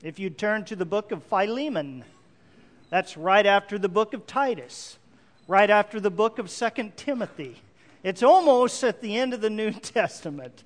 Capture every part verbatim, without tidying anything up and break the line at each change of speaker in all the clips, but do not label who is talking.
if you turn to the book of Philemon. That's right after the book of Titus, right after the book of Second Timothy. It's almost at the end of the New Testament.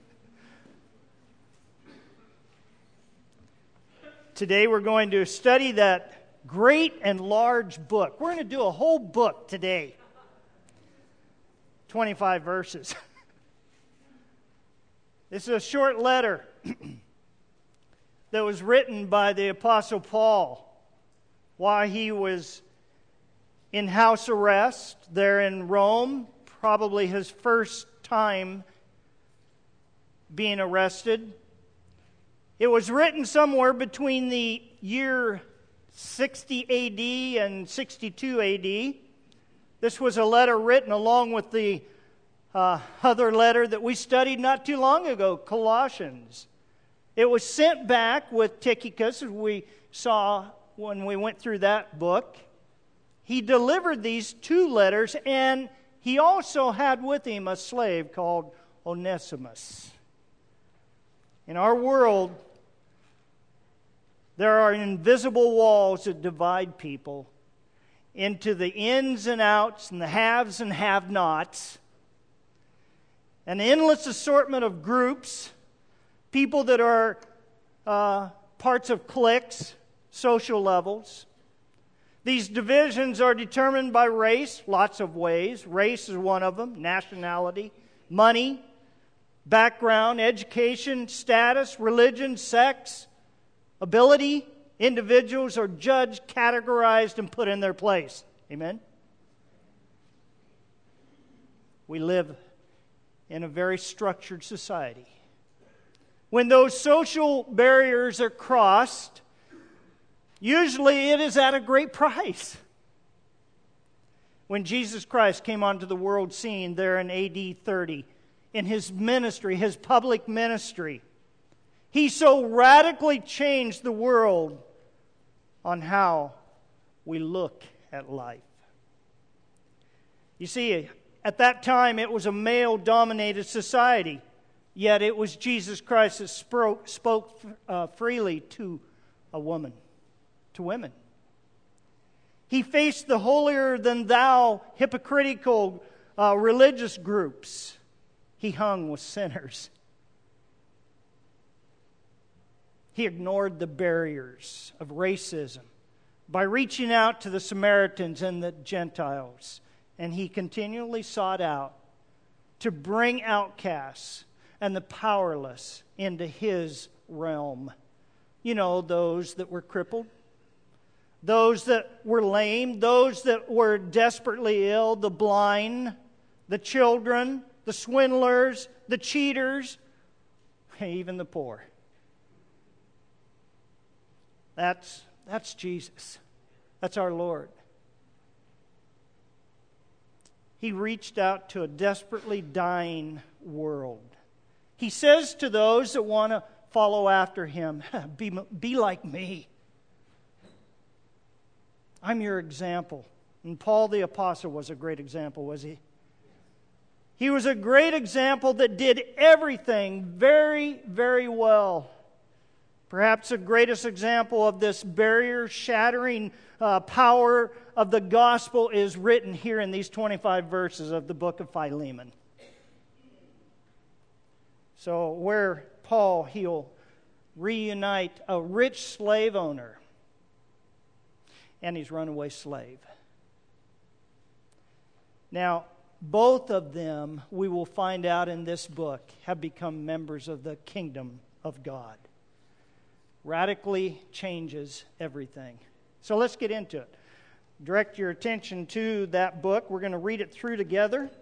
Today we're going to study that great and large book. We're going to do a whole book today. twenty-five verses. This is a short letter that was written by the Apostle Paul while he was in house arrest there in Rome, probably his first time being arrested. It was written somewhere between the year sixty A D and sixty-two A D. This was a letter written along with the uh, other letter that we studied not too long ago, Colossians. It was sent back with Tychicus, as we saw when we went through that book. He delivered these two letters, and he also had with him a slave called Onesimus. In our world, there are invisible walls that divide people into the ins and outs and the haves and have-nots. An endless assortment of groups, people that are uh, parts of cliques, social levels. These divisions are determined by race, lots of ways. Race is one of them, nationality, money, background, education, status, religion, sex, ability. Individuals are judged, categorized, and put in their place. Amen? We live in a very structured society. When those social barriers are crossed, usually it is at a great price. When Jesus Christ came onto the world scene there in A D thirty, in his ministry, his public ministry, he so radically changed the world on how we look at life. You see, at that time it was a male-dominated society, yet it was Jesus Christ that spoke, spoke uh, freely to a woman, to women. He faced the holier-than-thou, hypocritical uh, religious groups. He hung with sinners. He ignored the barriers of racism by reaching out to the Samaritans and the Gentiles. And he continually sought out to bring outcasts and the powerless into his realm. You know, those that were crippled, those that were lame, those that were desperately ill, the blind, the children, the swindlers, the cheaters, even the poor. That's, that's Jesus. That's our Lord. He reached out to a desperately dying world. He says to those that want to follow after him, be, be like me. I'm your example. And Paul the Apostle was a great example, was he? He was a great example that did everything very, very well. Perhaps the greatest example of this barrier-shattering uh, power of the gospel is written here in these twenty-five verses of the book of Philemon. So where Paul, he'll reunite a rich slave owner and his runaway slave. Now, both of them, we will find out in this book, have become members of the kingdom of God. Radically changes everything. So let's get into it. Direct your attention to that book. We're going to read it through together.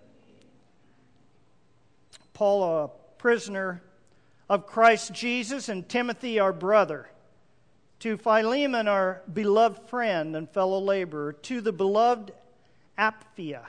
Paul, a prisoner of Christ Jesus, and Timothy, our brother. To Philemon, our beloved friend and fellow laborer. To the beloved Apphia,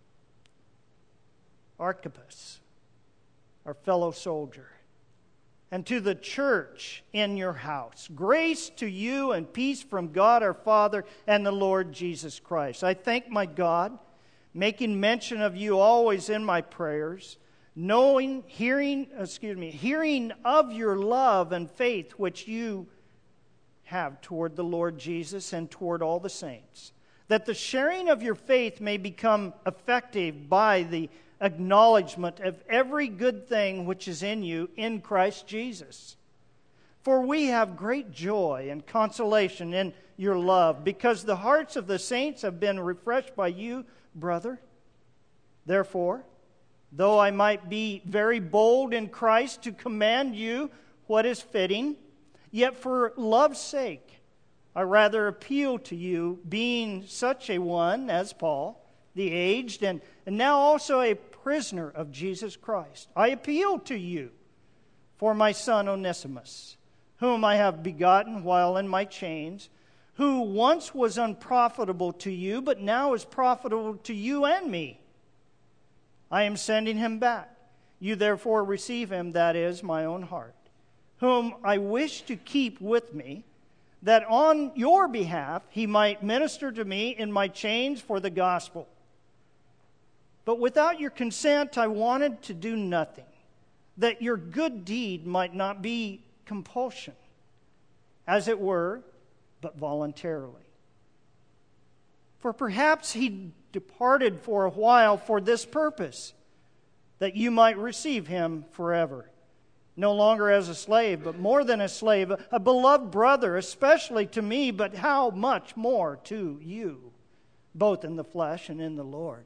Archippus, our fellow soldier. And to the church in your house. Grace to you and peace from God our Father and the Lord Jesus Christ. I thank my God, making mention of you always in my prayers, knowing, hearing, excuse me, hearing of your love and faith which you have toward the Lord Jesus and toward all the saints, that the sharing of your faith may become effective by the acknowledgement of every good thing which is in you in Christ Jesus. For we have great joy and consolation in your love, because the hearts of the saints have been refreshed by you, brother. Therefore, though I might be very bold in Christ to command you what is fitting, yet for love's sake I rather appeal to you, being such a one as Paul, the aged, and, and now also a prisoner of Jesus Christ. I appeal to you for my son Onesimus, whom I have begotten while in my chains, who once was unprofitable to you, but now is profitable to you and me. I am sending him back. You therefore receive him, that is, my own heart, whom I wish to keep with me, that on your behalf he might minister to me in my chains for the gospel. But without your consent I wanted to do nothing, that your good deed might not be compulsion, as it were, but voluntarily. For perhaps he departed for a while for this purpose, that you might receive him forever, no longer as a slave, but more than a slave, a beloved brother, especially to me, but how much more to you, both in the flesh and in the Lord.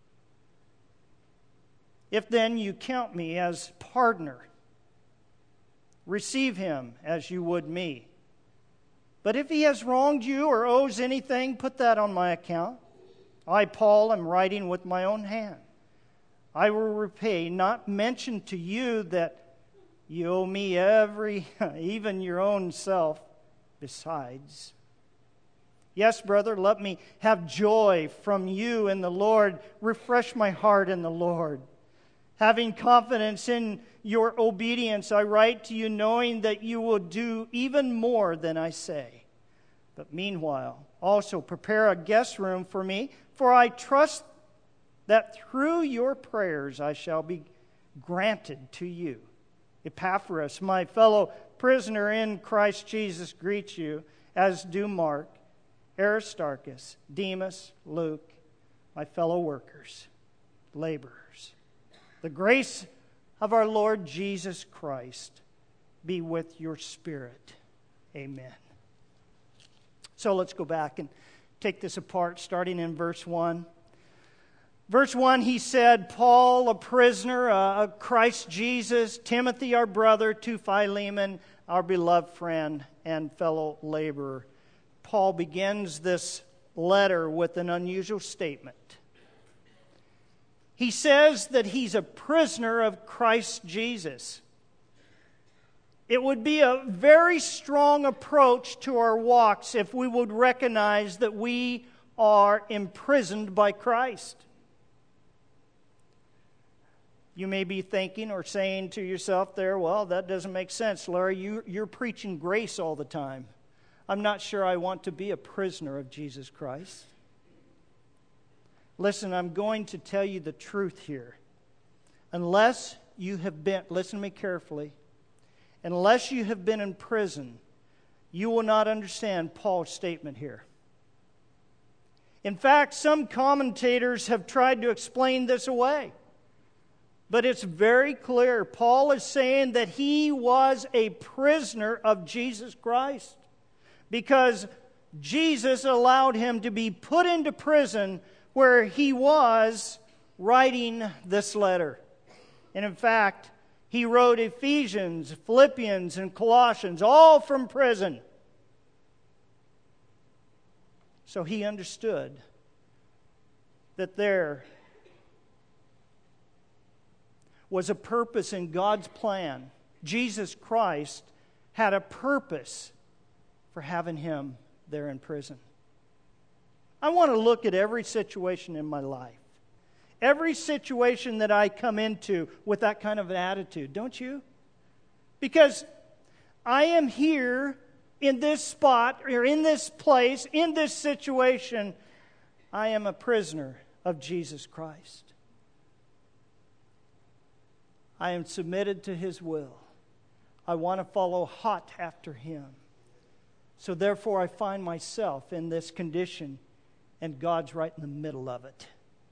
If then you count me as partner, receive him as you would me. But if he has wronged you or owes anything, put that on my account. I, Paul, am writing with my own hand. I will repay, not mention to you that you owe me every, even your own self, besides. Yes, brother, let me have joy from you in the Lord. Refresh my heart in the Lord. Having confidence in your obedience, I write to you knowing that you will do even more than I say. But meanwhile, also prepare a guest room for me, for I trust that through your prayers I shall be granted to you. Epaphras, my fellow prisoner in Christ Jesus, greets you, as do Mark, Aristarchus, Demas, Luke, my fellow workers, laborers. The grace of our Lord Jesus Christ be with your spirit. Amen. So let's go back and take this apart, starting in verse one. Verse one, he said, Paul, a prisoner uh, of Christ Jesus, Timothy, our brother, to Philemon, our beloved friend and fellow laborer. Paul begins this letter with an unusual statement. He says that he's a prisoner of Christ Jesus. It would be a very strong approach to our walks if we would recognize that we are imprisoned by Christ. You may be thinking or saying to yourself there, well, that doesn't make sense, Larry. You, you're preaching grace all the time. I'm not sure I want to be a prisoner of Jesus Christ. Listen, I'm going to tell you the truth here. Unless you have been, listen to me carefully, unless you have been in prison, you will not understand Paul's statement here. In fact, some commentators have tried to explain this away. But it's very clear. Paul is saying that he was a prisoner of Jesus Christ because Jesus allowed him to be put into prison where he was writing this letter. And in fact, he wrote Ephesians, Philippians, and Colossians, all from prison. So he understood that there was a purpose in God's plan. Jesus Christ had a purpose for having him there in prison. I want to look at every situation in my life. Every situation that I come into with that kind of an attitude, don't you? Because I am here in this spot, or in this place, in this situation. I am a prisoner of Jesus Christ. I am submitted to His will. I want to follow hot after Him. So therefore I find myself in this condition, and God's right in the middle of it.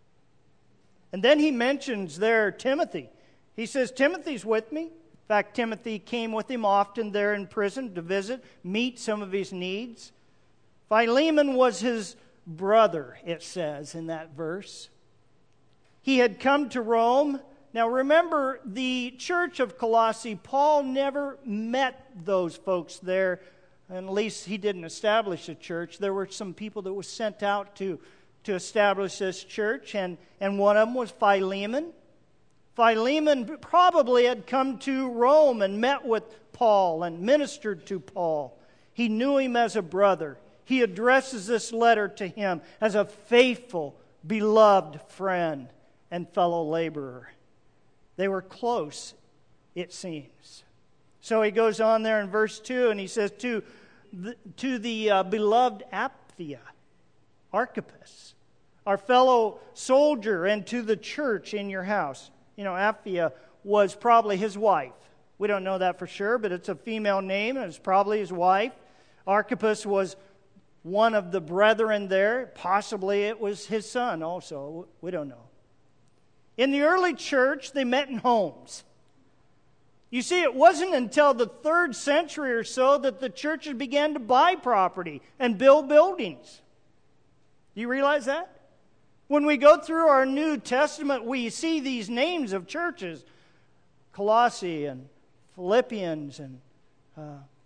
And then he mentions there Timothy. He says, Timothy's with me. In fact, Timothy came with him often there in prison to visit, meet some of his needs. Philemon was his brother, it says in that verse. He had come to Rome. Now remember, the church of Colossae, Paul never met those folks there, and at least he didn't establish a church. There were some people that were sent out to, to establish this church, and, and one of them was Philemon. Philemon probably had come to Rome and met with Paul and ministered to Paul. He knew him as a brother. He addresses this letter to him as a faithful, beloved friend and fellow laborer. They were close, it seems. So he goes on there in verse two, and he says, to the, to the uh, beloved Apphia, Archippus, our fellow soldier, and to the church in your house. You know, Apphia was probably his wife. We don't know that for sure, but it's a female name, and it's probably his wife. Archippus was one of the brethren there. Possibly it was his son also. We don't know. In the early church, they met in homes. You see, it wasn't until the third century or so that the churches began to buy property and build buildings. Do you realize that? When we go through our New Testament, we see these names of churches. Colossae and Philippians and uh,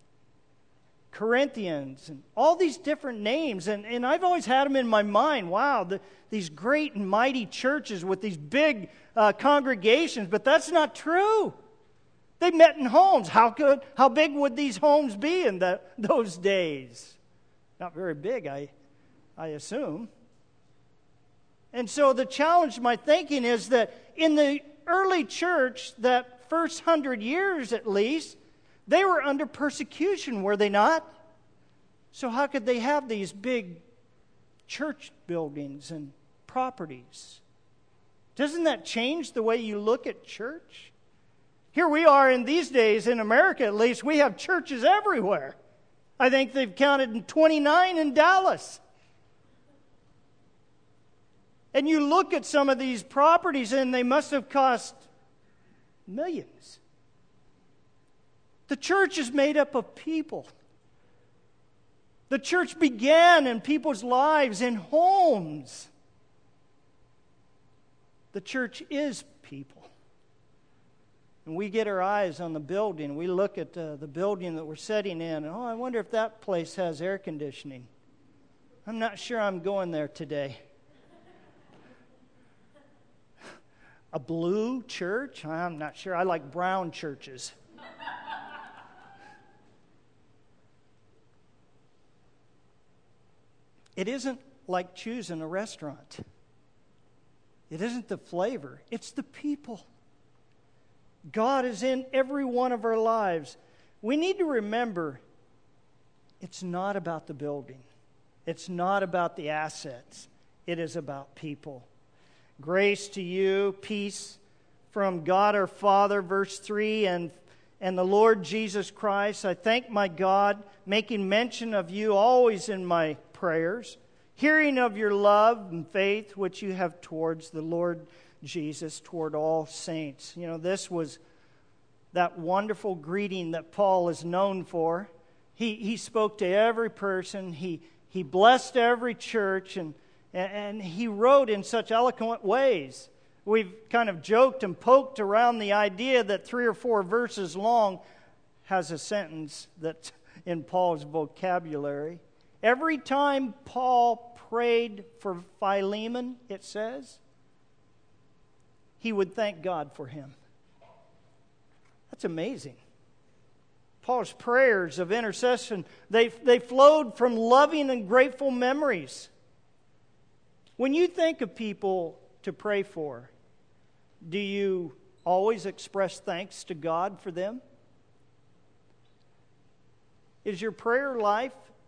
Corinthians and all these different names. And, and I've always had them in my mind. Wow, the, these great and mighty churches with these big uh, congregations. But that's not true. They met in homes. How could, how big would these homes be in the, those days? Not very big, I, I assume. And so the challenge to my thinking is that in the early church, that first hundred years at least, they were under persecution, were they not? So how could they have these big church buildings and properties? Doesn't that change the way you look at church? Here we are in these days, in America at least, we have churches everywhere. I think they've counted twenty-nine in Dallas. And you look at some of these properties and they must have cost millions. The church is made up of people. The church began in people's lives, in homes. The church is people. And we get our eyes on the building. We look at uh, the building that we're sitting in. And, oh, I wonder if that place has air conditioning. I'm not sure I'm going there today. A blue church? I'm not sure. I like brown churches. It isn't like choosing a restaurant. It isn't the flavor. It's the people. God is in every one of our lives. We need to remember it's not about the building. It's not about the assets. It is about people. Grace to you, peace from God our Father, verse three, and, and the Lord Jesus Christ. I thank my God, making mention of you always in my prayers, hearing of your love and faith which you have towards the Lord Jesus, toward all saints. You know, this was that wonderful greeting that Paul is known for. He, he spoke to every person. He, he blessed every church, and And he wrote in such eloquent ways. We've kind of joked and poked around the idea that three or four verses long has a sentence that's in Paul's vocabulary. Every time Paul prayed for Philemon, it says, he would thank God for him. That's amazing. Paul's prayers of intercession, they, they flowed from loving and grateful memories. When you think of people to pray for, do you always express thanks to God for them? Is your prayer life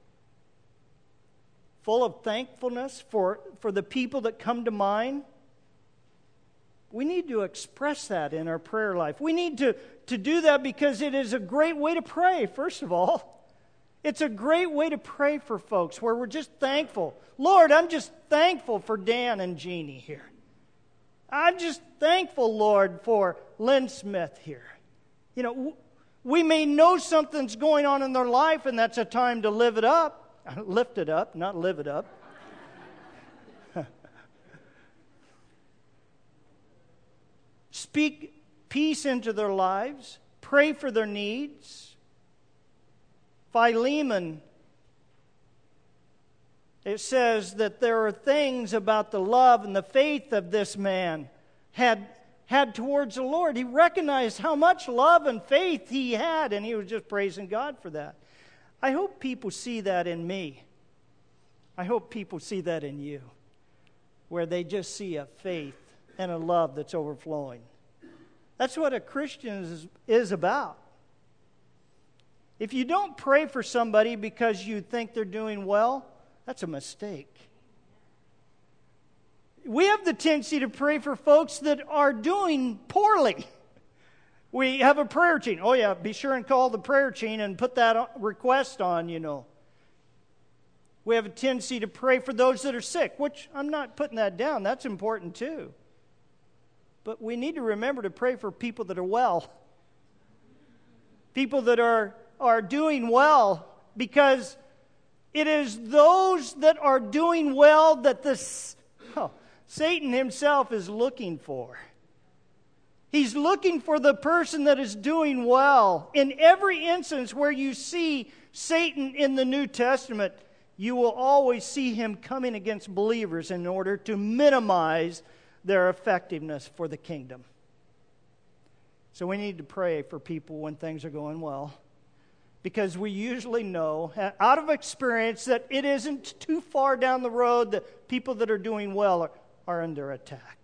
full of thankfulness for, for the people that come to mind? We need to express that in our prayer life. We need to, to do that because it is a great way to pray, first of all. It's a great way to pray for folks where we're just thankful. Lord, I'm just thankful for Dan and Jeannie here. I'm just thankful, Lord, for Lynn Smith here. You know, we may know something's going on in their life, and that's a time to live it up. Lift it up, not live it up. Speak peace into their lives. Pray for their needs. Philemon, it says that there are things about the love and the faith of this man had, had towards the Lord. He recognized how much love and faith he had, and he was just praising God for that. I hope people see that in me. I hope people see that in you, where they just see a faith and a love that's overflowing. That's what a Christian is, is about. If you don't pray for somebody because you think they're doing well, that's a mistake. We have the tendency to pray for folks that are doing poorly. We have a prayer chain. Oh yeah, be sure and call the prayer chain and put that request on, you know. We have a tendency to pray for those that are sick, which I'm not putting that down. That's important too. But we need to remember to pray for people that are well. People that are are doing well, because it is those that are doing well that this, oh, Satan himself is looking for. He's looking for the person that is doing well. In every instance where you see Satan in the New Testament, you will always see him coming against believers in order to minimize their effectiveness for the kingdom. So we need to pray for people when things are going well, because we usually know, out of experience, that it isn't too far down the road that people that are doing well are, are under attack.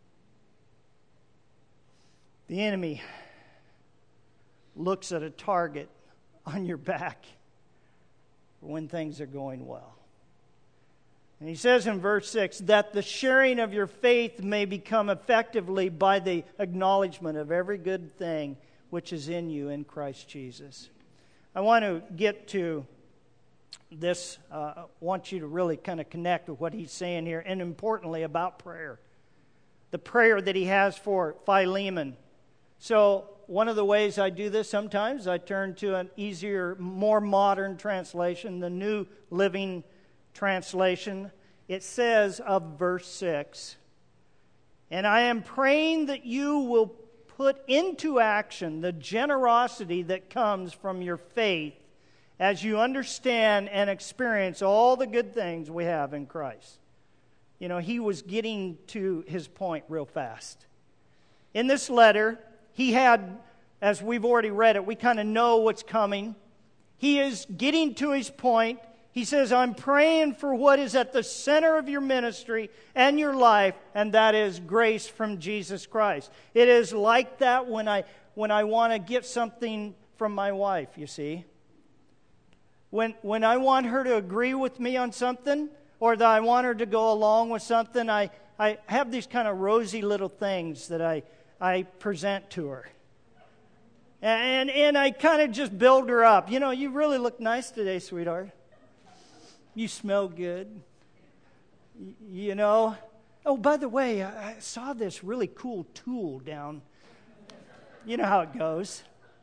The enemy looks at a target on your back when things are going well. And he says in verse six, that the sharing of your faith may become effectively by the acknowledgement of every good thing which is in you in Christ Jesus. I want to get to this. I uh, want you to really kind of connect with what he's saying here, and importantly about prayer. The prayer that he has for Philemon. So one of the ways I do this sometimes, I turn to an easier, more modern translation, the New Living Translation. It says of verse six, and I am praying that you will put into action the generosity that comes from your faith as you understand and experience all the good things we have in Christ. You know, he was getting to his point real fast. In this letter, he had, as we've already read it, we kind of know what's coming. He is getting to his point. He says, I'm praying for what is at the center of your ministry and your life, and that is grace from Jesus Christ. It is like that when I when I want to get something from my wife, you see. When when I want her to agree with me on something, or that I want her to go along with something, I, I have these kind of rosy little things that I, I present to her. And, and I kind of just build her up. You know, you really look nice today, sweetheart. You smell good. You know. Oh, by the way, I saw this really cool tool down. You know how it goes.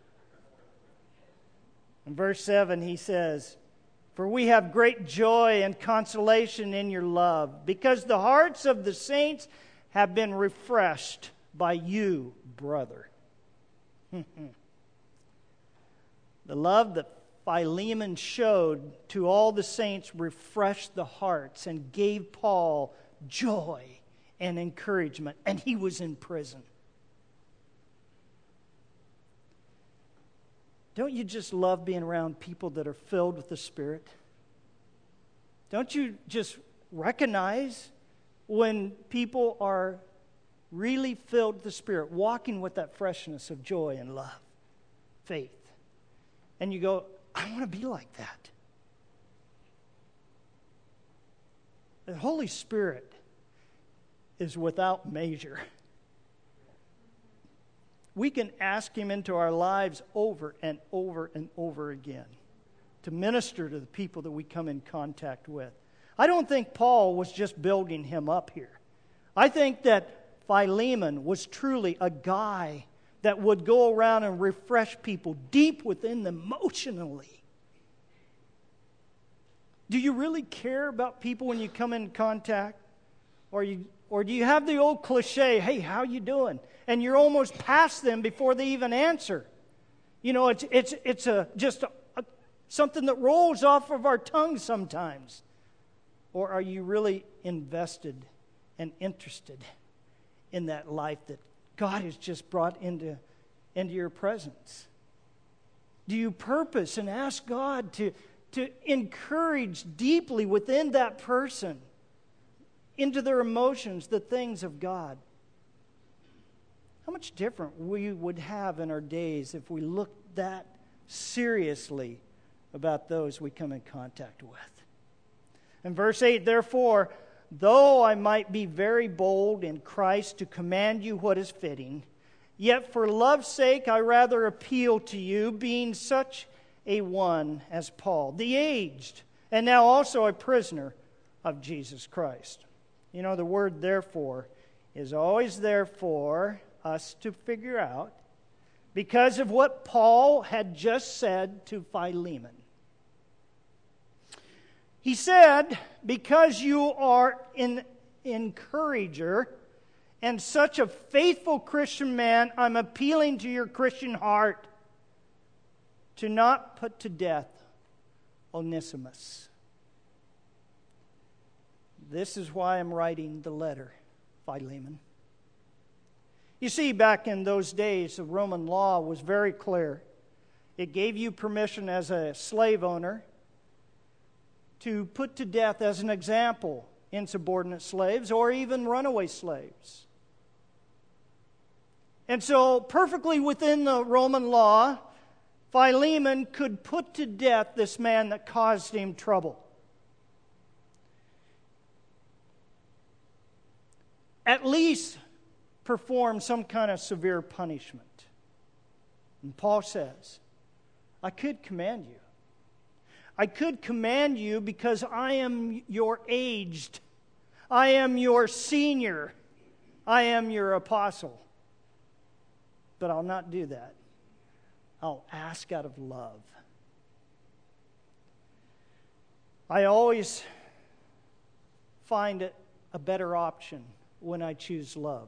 In verse seven, he says, for we have great joy and consolation in your love, because the hearts of the saints have been refreshed by you, brother. The love that Philemon showed to all the saints refreshed the hearts and gave Paul joy and encouragement. And he was in prison. Don't you just love being around people that are filled with the Spirit? Don't you just recognize when people are really filled with the Spirit, walking with that freshness of joy and love, faith? And you go, I want to be like that. The Holy Spirit is without measure. We can ask Him into our lives over and over and over again. to minister to the people that we come in contact with. I don't think Paul was just building him up here. I think that Philemon was truly a guy that would go around and refresh people deep within them emotionally. Do you really care about people when you come in contact? Or you, or do you have the old cliche, hey, how you doing? And you're almost past them before they even answer. You know, it's it's it's a just a, a, something that rolls off of our tongues sometimes. Or are you really invested and interested in that life that God has just brought into, into your presence? Do you purpose and ask God to, to encourage deeply within that person, into their emotions, the things of God? How much different we would have in our days if we looked that seriously about those we come in contact with. In verse eight, therefore, though I might be very bold in Christ to command you what is fitting, yet for love's sake I rather appeal to you, being such a one as Paul, the aged, and now also a prisoner of Jesus Christ. You know, the word therefore is always there for us to figure out because of what Paul had just said to Philemon. He said, because you are an encourager and such a faithful Christian man, I'm appealing to your Christian heart to not put to death Onesimus. This is why I'm writing the letter, Philemon. You see, back in those days, the Roman law was very clear. It gave you permission as a slave owner to put to death, as an example, insubordinate slaves or even runaway slaves. And so, perfectly within the Roman law, Philemon could put to death this man that caused him trouble. At least perform some kind of severe punishment. And Paul says, I could command you. I could command you because I am your aged. I am your senior. I am your apostle. But I'll not do that. I'll ask out of love. I always find it a better option when I choose love.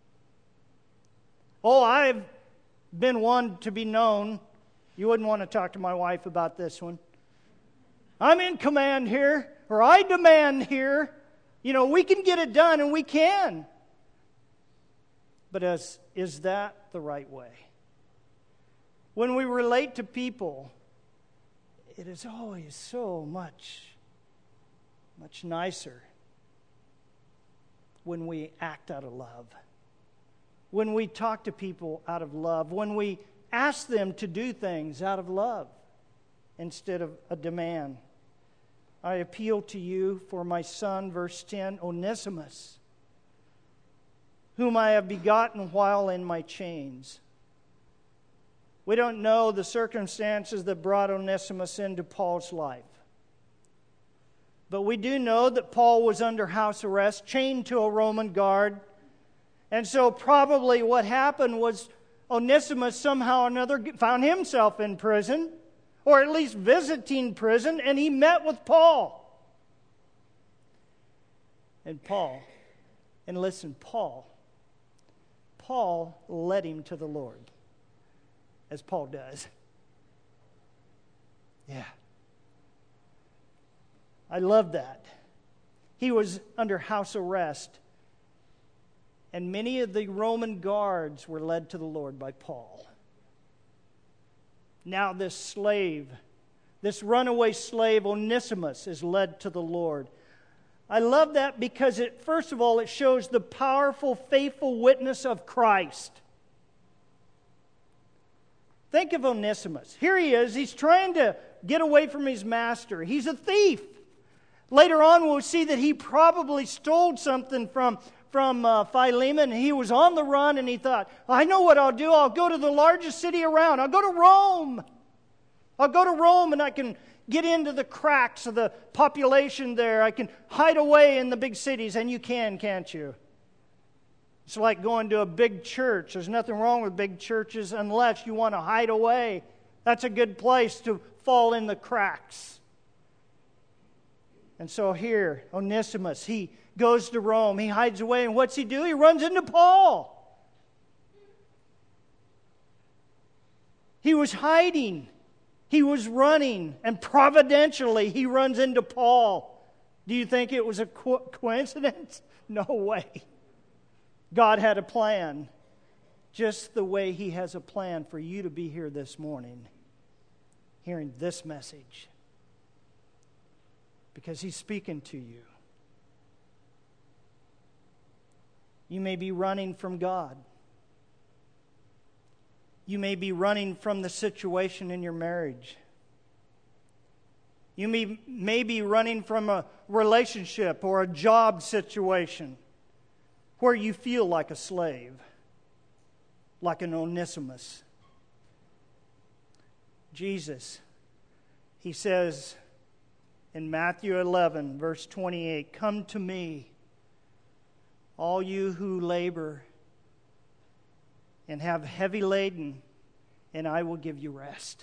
Oh, I've been one to be known. You wouldn't want to talk to my wife about this one. I'm in command here, or I demand here. You know, we can get it done, and we can. But as, is that the right way? When we relate to people, it is always so much, much nicer when we act out of love. When we talk to people out of love. When we ask them to do things out of love instead of a demand. I appeal to you for my son, verse ten, Onesimus, whom I have begotten while in my chains. We don't know the circumstances that brought Onesimus into Paul's life. But we do know that Paul was under house arrest, chained to a Roman guard. And so probably what happened was Onesimus somehow or another found himself in prison, or at least visiting prison, and he met with Paul. And Paul, and listen, Paul, Paul led him to the Lord, as Paul does. Yeah. I love that. He was under house arrest, and many of the Roman guards were led to the Lord by Paul. Now this slave, this runaway slave Onesimus, is led to the Lord. I love that because it, first of all, it shows the powerful, faithful witness of Christ. Think of Onesimus. Here he is. He's trying to get away from his master. He's a thief. Later on, we'll see that he probably stole something from, from uh, Philemon. He was on the run, and he thought, I know what I'll do. I'll go to the largest city around. I'll go to Rome. I'll go to Rome, and I can get into the cracks of the population there. I can hide away in the big cities. And you can, can't you? It's like going to a big church. There's nothing wrong with big churches unless you want to hide away. That's a good place to fall in the cracks. And so here, Onesimus, he goes to Rome. He hides away. And what's he do? He runs into Paul. He was hiding. He was running. And providentially, he runs into Paul. Do you think it was a co- coincidence? No way. God had a plan, just the way He has a plan for you to be here this morning, hearing this message, because He's speaking to you. You may be running from God. You may be running from the situation in your marriage. You may, may be running from a relationship or a job situation where you feel like a slave, like an Onesimus. Jesus, He says in Matthew eleven, verse twenty-eight, "Come to me, all you who labor and have heavy laden, and I will give you rest."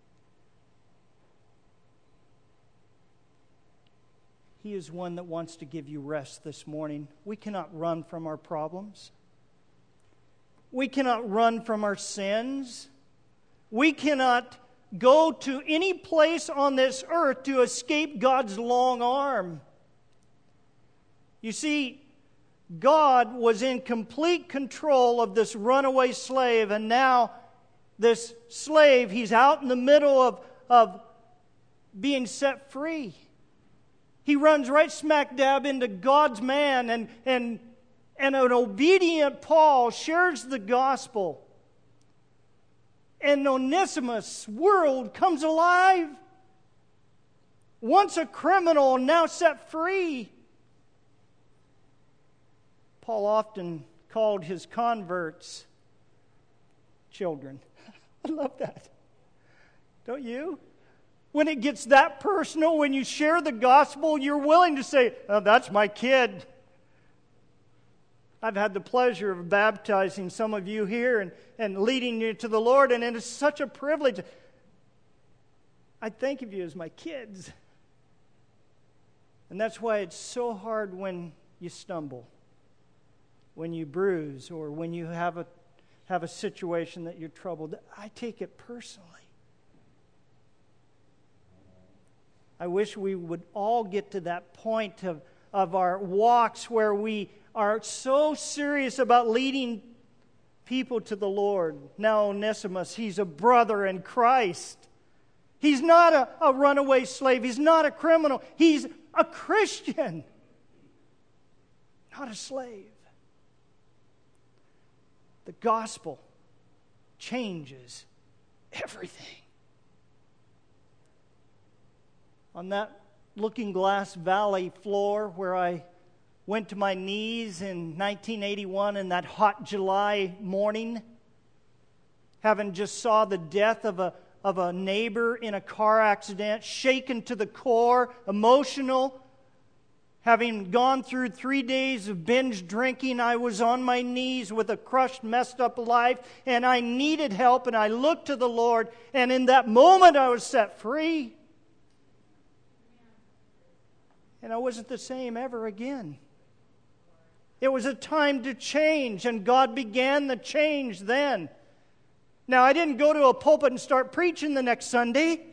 He is one that wants to give you rest this morning. We cannot run from our problems. We cannot run from our sins. We cannot go to any place on this earth to escape God's long arm. You see, God was in complete control of this runaway slave, and now this slave, he's out in the middle of, of being set free. He runs right smack dab into God's man, and, and, and an obedient Paul shares the gospel. And Onesimus' world comes alive. Once a criminal, now set free. Paul often called his converts children. I love that. Don't you? When it gets that personal, when you share the gospel, you're willing to say, "Oh, that's my kid." I've had the pleasure of baptizing some of you here and, and leading you to the Lord, and it is such a privilege. I think of you as my kids. And that's why it's so hard when you stumble, when you bruise, or when you have a, have a situation that you're troubled. I take it personally. I wish we would all get to that point of, of our walks where we are so serious about leading people to the Lord. Now Onesimus, he's a brother in Christ. He's not a, a runaway slave. He's not a criminal. He's a Christian, not a slave. The gospel changes everything. On that Looking Glass Valley floor where I went to my knees in nineteen eighty-one in that hot July morning, having just saw the death of a, of a neighbor in a car accident, shaken to the core, emotional. Having gone through three days of binge drinking, I was on my knees with a crushed, messed up life, and I needed help, and I looked to the Lord, and in that moment I was set free. And I wasn't the same ever again. It was a time to change, and God began the change then. Now, I didn't go to a pulpit and start preaching the next Sunday.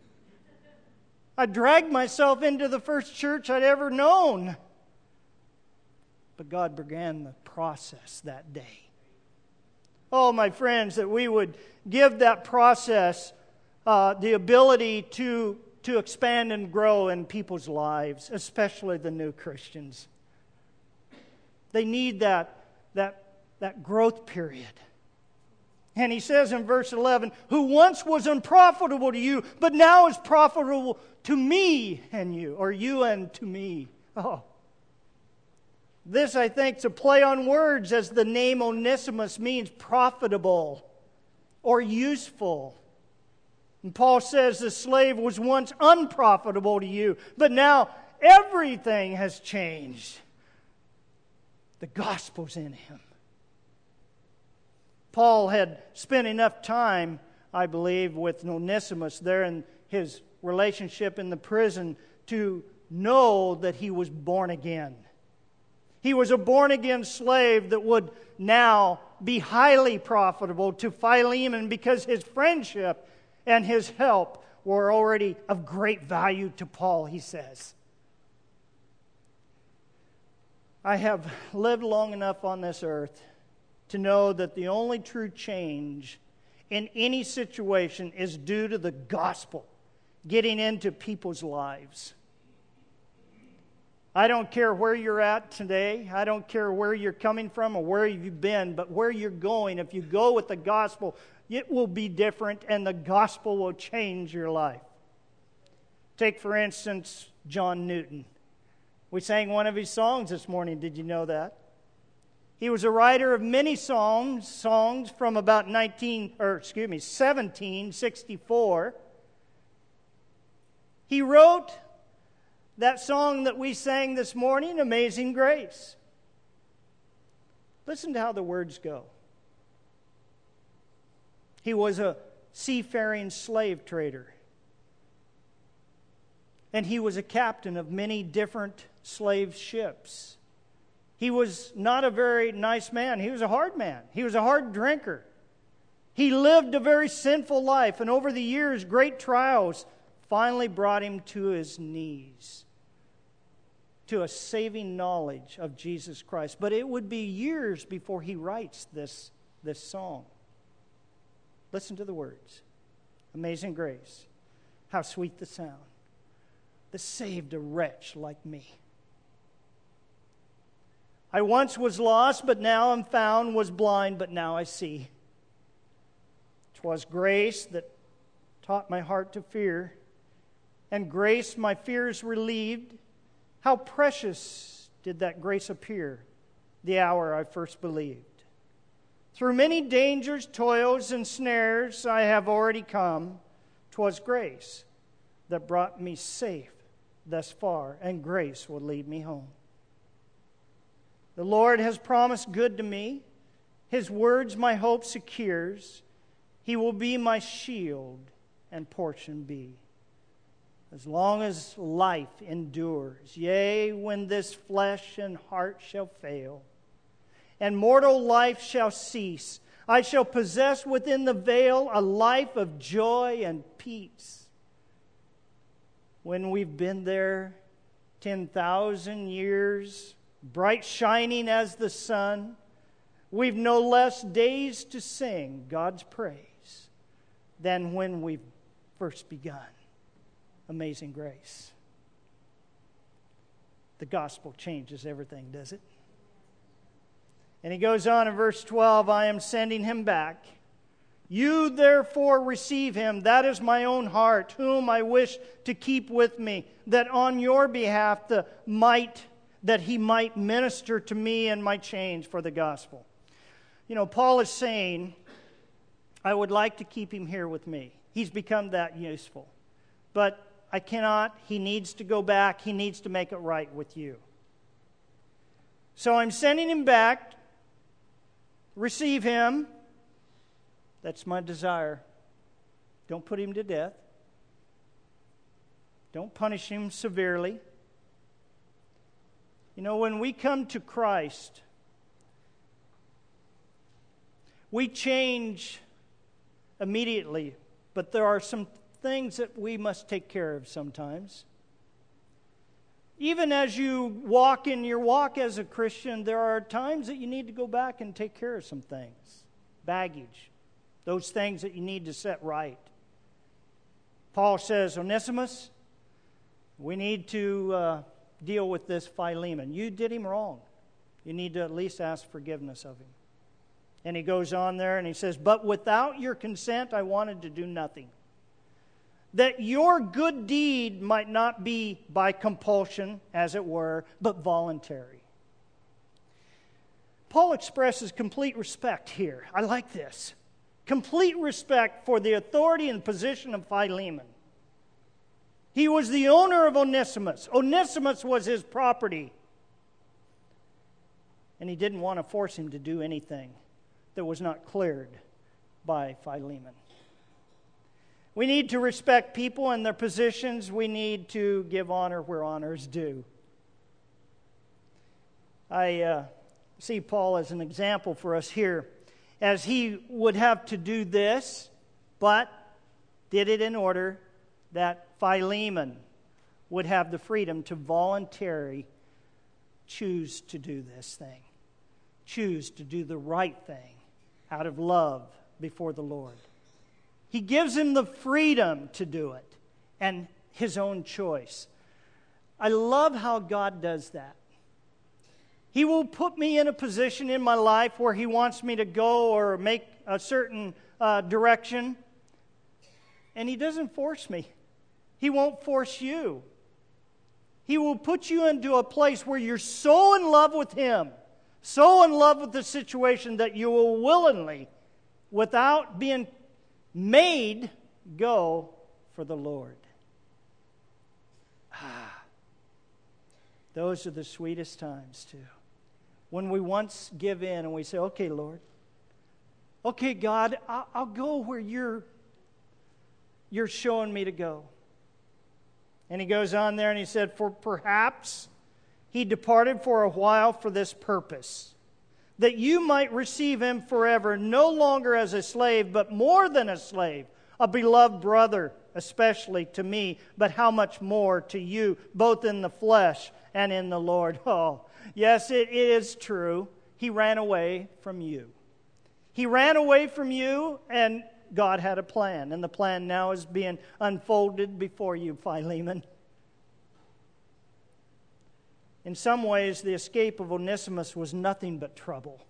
I dragged myself into the first church I'd ever known. But God began the process that day. Oh, my friends, that we would give that process uh, the ability to to expand and grow in people's lives, especially the new Christians. They need that, that, that growth period. And he says in verse eleven, "Who once was unprofitable to you, but now is profitable to me and you," or you and to me. Oh. This, I think, is a play on words, as the name Onesimus means profitable or useful. And Paul says the slave was once unprofitable to you, but now everything has changed. The gospel's in him. Paul had spent enough time, I believe, with Onesimus there in his relationship in the prison to know that he was born again. He was a born-again slave that would now be highly profitable to Philemon because his friendship and his help were already of great value to Paul, he says. I have lived long enough on this earth to know that the only true change in any situation is due to the gospel getting into people's lives. I don't care where you're at today. I don't care where you're coming from or where you've been, but where you're going, if you go with the gospel, it will be different and the gospel will change your life. Take, for instance, John Newton. We sang one of his songs this morning. Did you know that? He was a writer of many songs, songs from about nineteen or excuse me, seventeen sixty-four. He wrote that song that we sang this morning, Amazing Grace. Listen to how the words go. He was a seafaring slave trader. And he was a captain of many different slave ships. He was not a very nice man. He was a hard man. He was a hard drinker. He lived a very sinful life. And over the years, great trials finally brought him to his knees, to a saving knowledge of Jesus Christ. But it would be years before he writes this, this song. Listen to the words. Amazing grace, how sweet the sound that saved a wretch like me. I once was lost, but now am found, was blind, but now I see. 'Twas grace that taught my heart to fear, and grace my fears relieved. How precious did that grace appear the hour I first believed. Through many dangers, toils, and snares I have already come. 'Twas grace that brought me safe thus far, and grace will lead me home. The Lord has promised good to me. His words my hope secures. He will be my shield and portion be, as long as life endures. Yea, when this flesh and heart shall fail, and mortal life shall cease, I shall possess within the veil a life of joy and peace. When we've been there ten thousand years, bright shining as the sun, we've no less days to sing God's praise than when we've first begun. Amazing grace. The gospel changes everything, does it? And he goes on in verse twelve, I am sending him back. You therefore receive him. That is my own heart, whom I wish to keep with me, that on your behalf the might, that he might minister to me in my chains for the gospel. You know, Paul is saying, I would like to keep him here with me. He's become that useful. But I cannot. He needs to go back. He needs to make it right with you. So I'm sending him back. Receive him. That's my desire. Don't put him to death. Don't punish him severely. You know, when we come to Christ, we change immediately, but there are some things that we must take care of sometimes. Even as you walk in your walk as a Christian, there are times that you need to go back and take care of some things. Baggage. Those things that you need to set right. Paul says, Onesimus, we need to uh, deal with this Philemon. You did him wrong. You need to at least ask forgiveness of him. And he goes on there and he says, but without your consent I wanted to do nothing, that your good deed might not be by compulsion, as it were, but voluntary. Paul expresses complete respect here. I like this. complete respect for the authority and position of Philemon. He was the owner of Onesimus. Onesimus was his property. And he didn't want to force him to do anything that was not cleared by Philemon. We need to respect people and their positions. We need to give honor where honor is due. I uh, see Paul as an example for us here, as he would have to do this, but did it in order that Philemon would have the freedom to voluntarily choose to do this thing, choose to do the right thing out of love before the Lord. He gives him the freedom to do it and his own choice. I love how God does that. He will put me in a position in my life where He wants me to go or make a certain uh, direction, and He doesn't force me. He won't force you. He will put you into a place where you're so in love with Him, so in love with the situation that you will willingly, without being made, go for the Lord. Ah, those are the sweetest times too. When we once give in and we say, okay, Lord, okay, God, I'll, I'll go where you're, you're showing me to go. And he goes on there and he said, for perhaps he departed for a while for this purpose, that you might receive him forever, no longer as a slave, but more than a slave, a beloved brother, especially to me, but how much more to you, both in the flesh and in the Lord. Oh, yes, it is true. He ran away from you. He ran away from you, and God had a plan, and the plan now is being unfolded before you, Philemon. In some ways, the escape of Onesimus was nothing but trouble.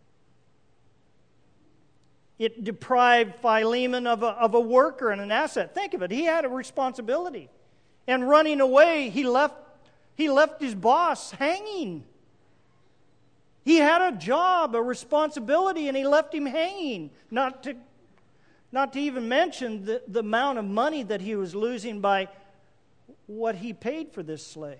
It deprived Philemon of a, of a worker and an asset. Think of it. He had a responsibility. And running away, he left, he left his boss hanging. He had a job, a responsibility, and he left him hanging. Not to, not to even mention the, the amount of money that he was losing by what he paid for this slave.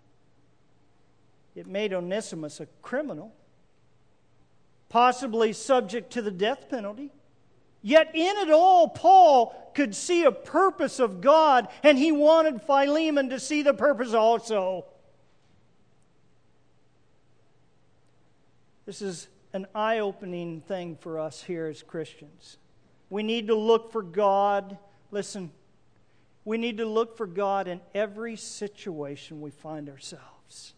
It made Onesimus a criminal, possibly subject to the death penalty. Yet in it all, Paul could see a purpose of God, and he wanted Philemon to see the purpose also. This is an eye-opening thing for us here as Christians. We need to look for God. Listen, we need to look for God in every situation we find ourselves.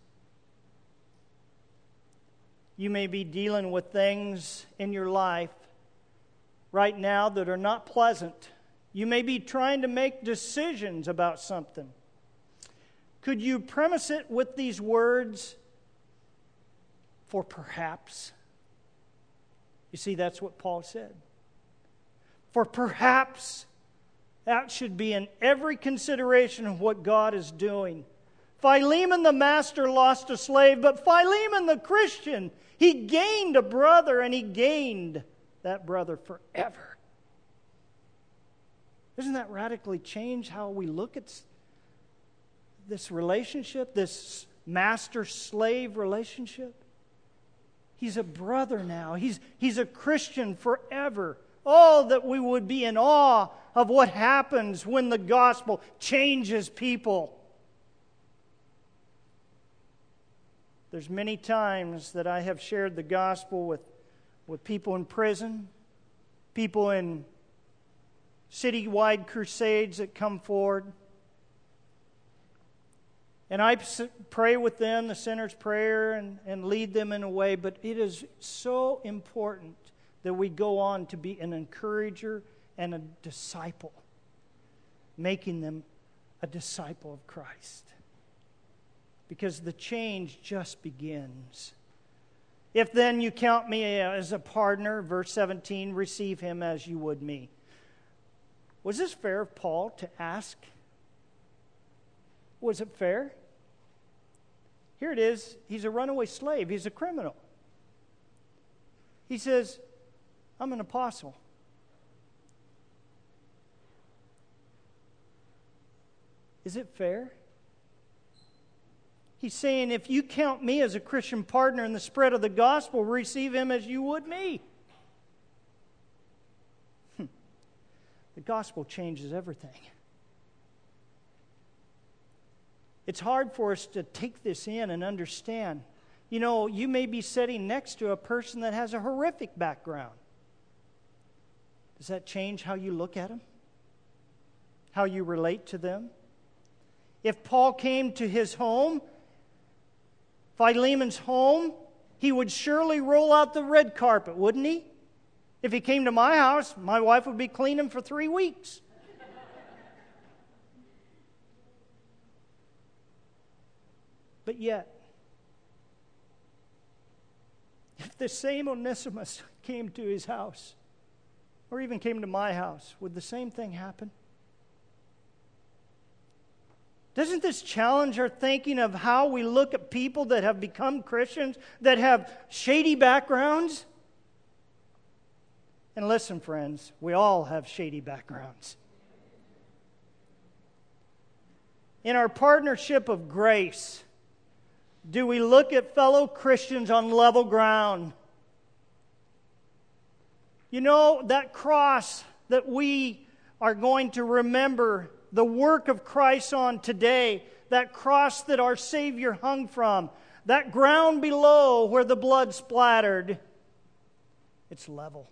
You may be dealing with things in your life right now that are not pleasant. You may be trying to make decisions about something. Could you premise it with these words, for perhaps? You see, that's what Paul said. For perhaps, that should be in every consideration of what God is doing. Philemon the master lost a slave, but Philemon the Christian, he gained a brother, and he gained that brother forever. Doesn't that radically change how we look at this relationship, this master-slave relationship? He's a brother now. He's, he's a Christian forever. Oh, that we would be in awe of what happens when the gospel changes people. There's many times that I have shared the gospel with, with people in prison, people in citywide crusades that come forward. And I pray with them, the sinner's prayer, and, and lead them in a way. But it is so important that we go on to be an encourager and a disciple, making them a disciple of Christ. Because the change just begins. If then you count me as a partner, verse seventeen, receive him as you would me. Was this fair of Paul to ask? Was it fair? Here it is. He's a runaway slave. He's a criminal. He says, I'm an apostle. Is it fair? He's saying, if you count me as a Christian partner in the spread of the gospel, receive him as you would me. Hmm. The gospel changes everything. It's hard for us to take this in and understand. You know, you may be sitting next to a person that has a horrific background. Does that change how you look at them? How you relate to them? If Paul came to his home, Philemon's home, he would surely roll out the red carpet, wouldn't he? If he came to my house, my wife would be cleaning for three weeks. But yet, if the same Onesimus came to his house, or even came to my house, would the same thing happen? Doesn't this challenge our thinking of how we look at people that have become Christians, that have shady backgrounds? And listen, friends, we all have shady backgrounds. In our partnership of grace, do we look at fellow Christians on level ground? You know, that cross that we are going to remember the work of Christ on today, that cross that our Savior hung from, that ground below where the blood splattered, it's level.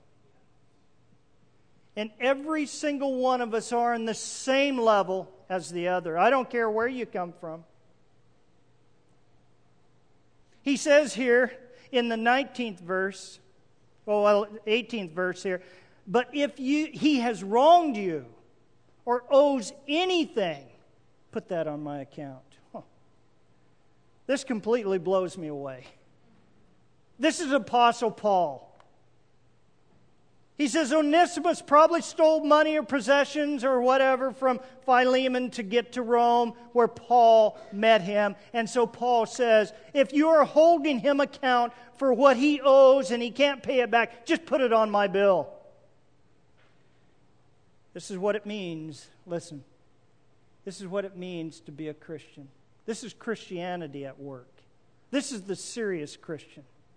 And every single one of us are in the same level as the other. I don't care where you come from. He says here in the nineteenth verse, oh, well, eighteenth verse here, but if you he has wronged you or owes anything, put that on my account. Huh. This completely blows me away. This is Apostle Paul. He says Onesimus probably stole money or possessions or whatever from Philemon to get to Rome where Paul met him. And so Paul says, if you are holding him account for what he owes and he can't pay it back, just put it on my bill. This is what it means. Listen, this is what it means to be a Christian. This is Christianity at work. This is the serious Christian.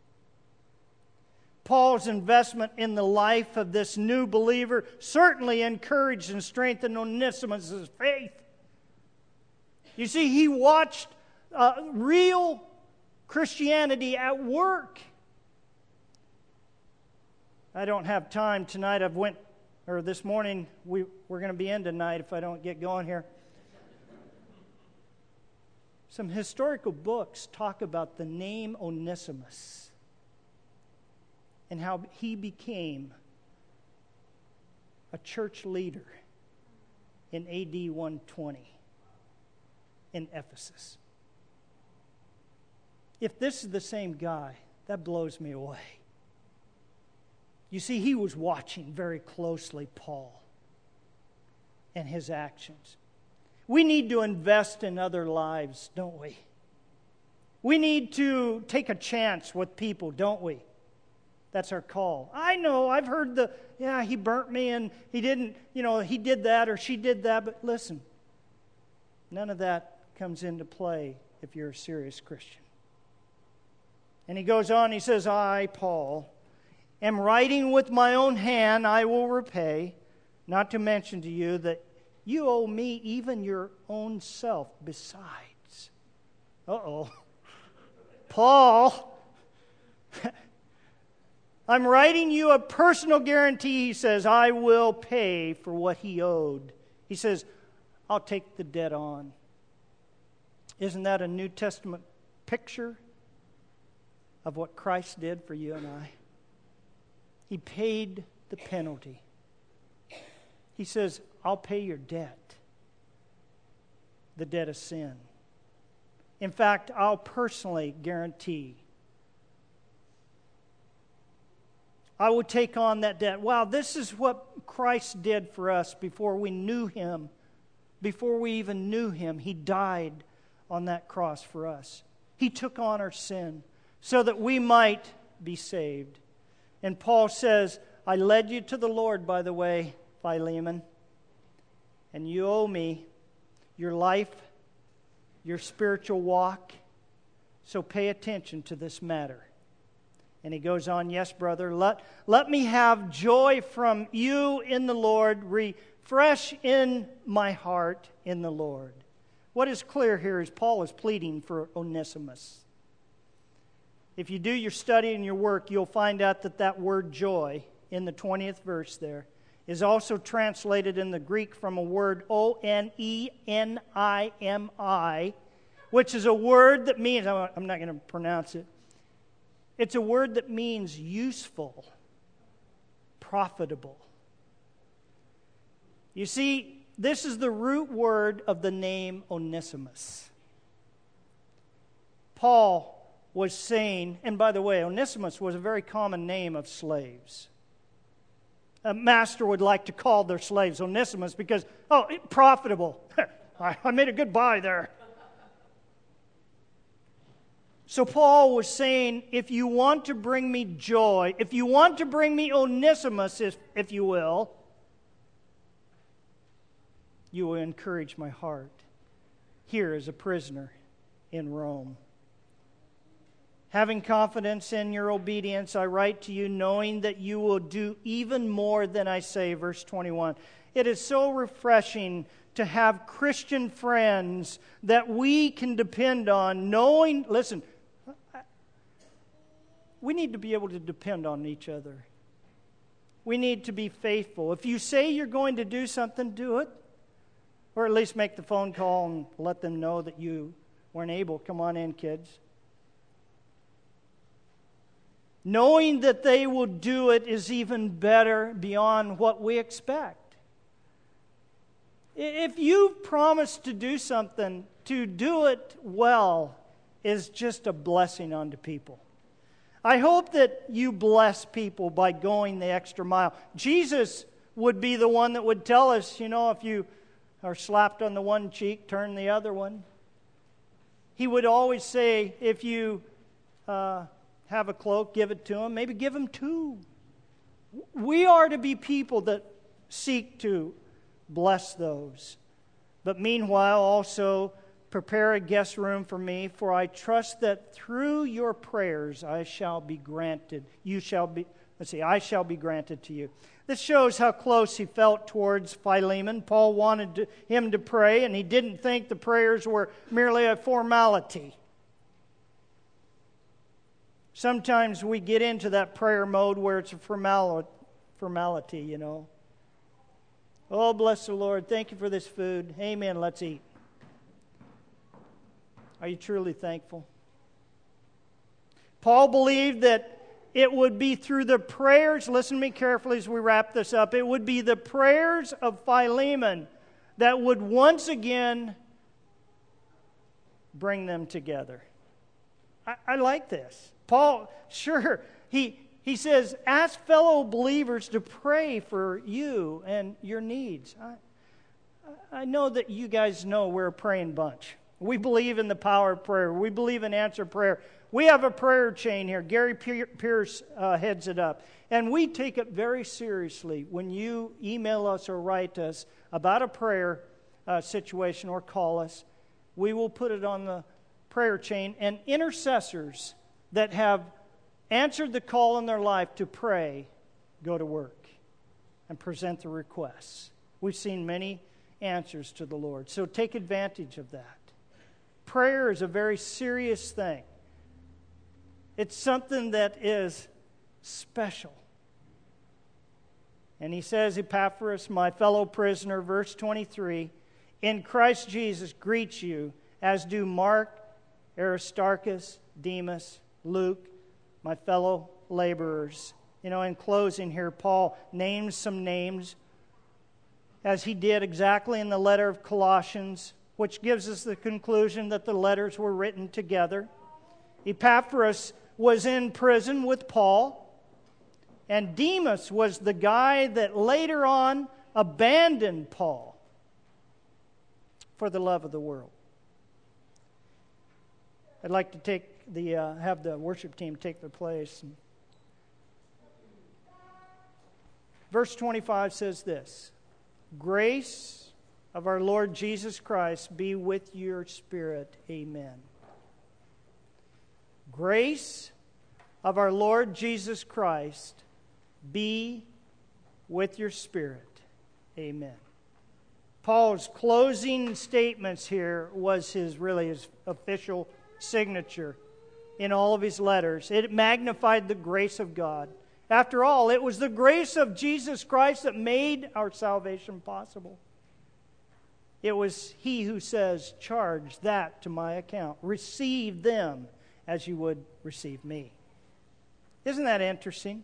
Paul's investment in the life of this new believer certainly encouraged and strengthened Onesimus' faith. You see, he watched uh, real Christianity at work. I don't have time tonight. I've went, or this morning, we, we're going to be in tonight if I don't get going here. Some historical books talk about the name Onesimus and how he became a church leader in A D one twenty in Ephesus. If this is the same guy, that blows me away. You see, he was watching very closely Paul and his actions. We need to invest in other lives, don't we? We need to take a chance with people, don't we? That's our call. I know, I've heard the, yeah, he burnt me and he didn't, you know, he did that or she did that. But listen, none of that comes into play if you're a serious Christian. And he goes on, he says, I, Paul, am writing with my own hand, I will repay, not to mention to you that you owe me even your own self besides. Uh-oh. Paul, I'm writing you a personal guarantee. He says, I will pay for what he owed. He says, I'll take the debt on. Isn't that a New Testament picture of what Christ did for you and I? He paid the penalty. He says, I'll pay your debt, the debt of sin. In fact, I'll personally guarantee I will take on that debt. Wow, this is what Christ did for us before we knew Him. Before we even knew Him, He died on that cross for us. He took on our sin so that we might be saved. And Paul says, I led you to the Lord, by the way, Philemon, and you owe me your life, your spiritual walk. So pay attention to this matter. And he goes on, yes, brother, let, let me have joy from you in the Lord, refresh in my heart in the Lord. What is clear here is Paul is pleading for Onesimus. If you do your study and your work, you'll find out that that word joy in the twentieth verse there is also translated in the Greek from a word O N E N I M I, which is a word that means, I'm not going to pronounce it, it's a word that means useful, profitable. You see, this is the root word of the name Onesimus. Paul was saying, and by the way, Onesimus was a very common name of slaves. A master would like to call their slaves Onesimus because, oh, profitable. I made a good buy there. So Paul was saying, if you want to bring me joy, if you want to bring me Onesimus, if, if you will, you will encourage my heart here as a prisoner in Rome. Having confidence in your obedience, I write to you knowing that you will do even more than I say. Verse twenty-one. It is so refreshing to have Christian friends that we can depend on, knowing, listen, we need to be able to depend on each other. We need to be faithful. If you say you're going to do something, do it. Or at least make the phone call and let them know that you weren't able. Come on in, kids. Knowing that they will do it is even better beyond what we expect. If you've promised to do something, to do it well is just a blessing unto people. I hope that you bless people by going the extra mile. Jesus would be the one that would tell us, you know, if you are slapped on the one cheek, turn the other one. He would always say, if you uh, have a cloak, give it to him. Maybe give him two. We are to be people that seek to bless those. But meanwhile, also prepare a guest room for me, for I trust that through your prayers I shall be granted. You shall be, let's see, I shall be granted to you. This shows how close he felt towards Philemon. Paul wanted to, him to pray, and he didn't think the prayers were merely a formality. Sometimes we get into that prayer mode where it's a formal, formality, you know. Oh, bless the Lord. Thank you for this food. Amen. Let's eat. Are you truly thankful? Paul believed that it would be through the prayers, listen to me carefully as we wrap this up, it would be the prayers of Philemon that would once again bring them together. I, I like this. Paul, sure, he, he says, ask fellow believers to pray for you and your needs. I, I know that you guys know we're a praying bunch. We believe in the power of prayer. We believe in answered prayer. We have a prayer chain here. Gary Pierce uh, heads it up. And we take it very seriously when you email us or write us about a prayer uh, situation or call us. We will put it on the prayer chain. And intercessors that have answered the call in their life to pray go to work and present the requests. We've seen many answers to the Lord. So take advantage of that. Prayer is a very serious thing. It's something that is special. And he says, Epaphras, my fellow prisoner, verse twenty-three, in Christ Jesus greets you, as do Mark, Aristarchus, Demas, Luke, my fellow laborers. You know, in closing here, Paul names some names, as he did exactly in the letter of Colossians, which gives us the conclusion that the letters were written together. Epaphras was in prison with Paul, and Demas was the guy that later on abandoned Paul for the love of the world. I'd like to take the uh, have the worship team take their place. Verse twenty-five says this, grace of our Lord Jesus Christ be with your spirit. Amen. Grace of our Lord Jesus Christ be with your spirit. Amen. Paul's closing statements here was his really his official signature in all of his letters. It magnified the grace of God. After all, it was the grace of Jesus Christ that made our salvation possible. It was he who says, charge that to my account. Receive them as you would receive me. Isn't that interesting?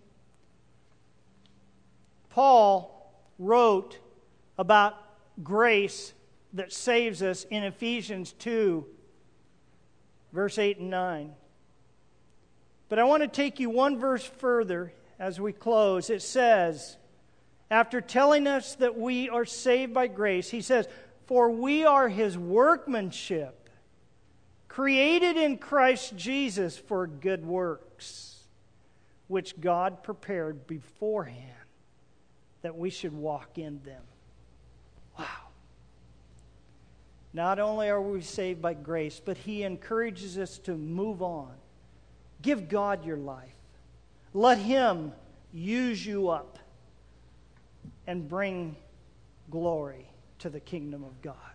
Paul wrote about grace that saves us in Ephesians two, verse eight and nine. But I want to take you one verse further as we close. It says, after telling us that we are saved by grace, he says, for we are his workmanship, created in Christ Jesus for good works, which God prepared beforehand that we should walk in them. Wow. Not only are we saved by grace, but he encourages us to move on. Give God your life. Let him use you up and bring glory to the kingdom of God.